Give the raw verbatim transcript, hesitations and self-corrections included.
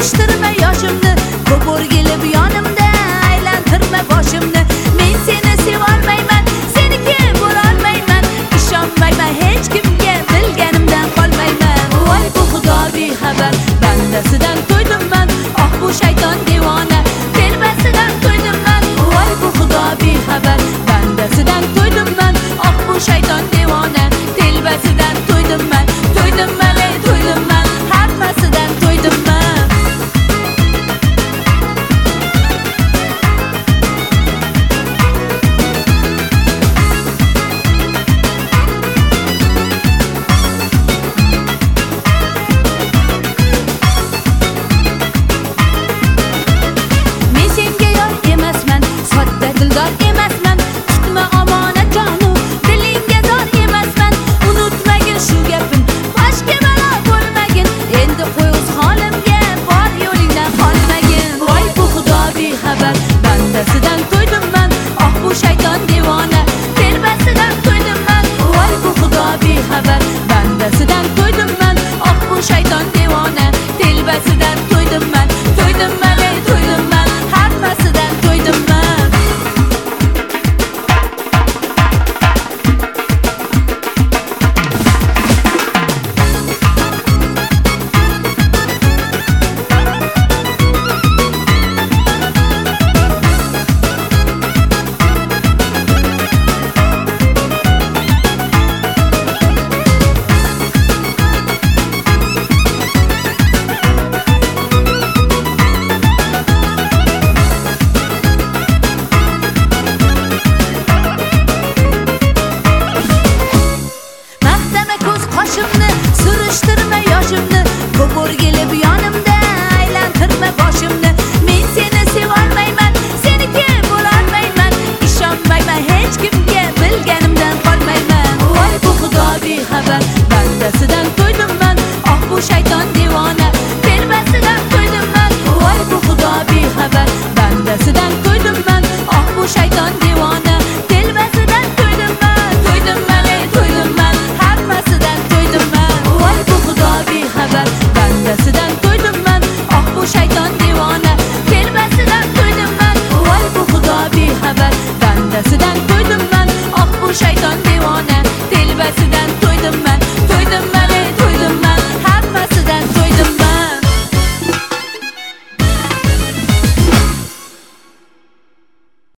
surishtirma yoshimni, ko'p o'rgilib yonimda aylantirma boshimni. Men seni sevolmayman, seniki bo'lolmayman, ishonmayman hech kimga, bilganimdan qolmayman. Voy bu xudo bexabar, bandasidan to'ydim man, oh bu shayton devona, telbasidan to'ydim man. Voy bu xudo bexabar, bandasidan to'ydim man, oh bu shayton devona, telbasidan to'ydim man. To'ydim man, ey to'ydim man, hammasidan to'ydim man. Men senga yor emasman, sodda dildor emasman, tutma omonat jonu, dilingga zor emasman. Unutmagin shu gapim, boshga balo bo'lmagin, endi qo'y o'z holimga, bor yo'lingdan qolmagin. Voy bu xudo bexabar, bandasidan to'ydim man, oh bu shayton devona, telbasidan to'ydim man. Voy bu xudo bexabar, bandasidan to'ydim man, oh bu shayton devona, telbasidan to'ydim man. To'ydim man, ey to'ydim man, hammasidan to'ydim man. Maqtama ko'z qoshimni, surishtirma yoshimni, ko'p o'rgilib yonimda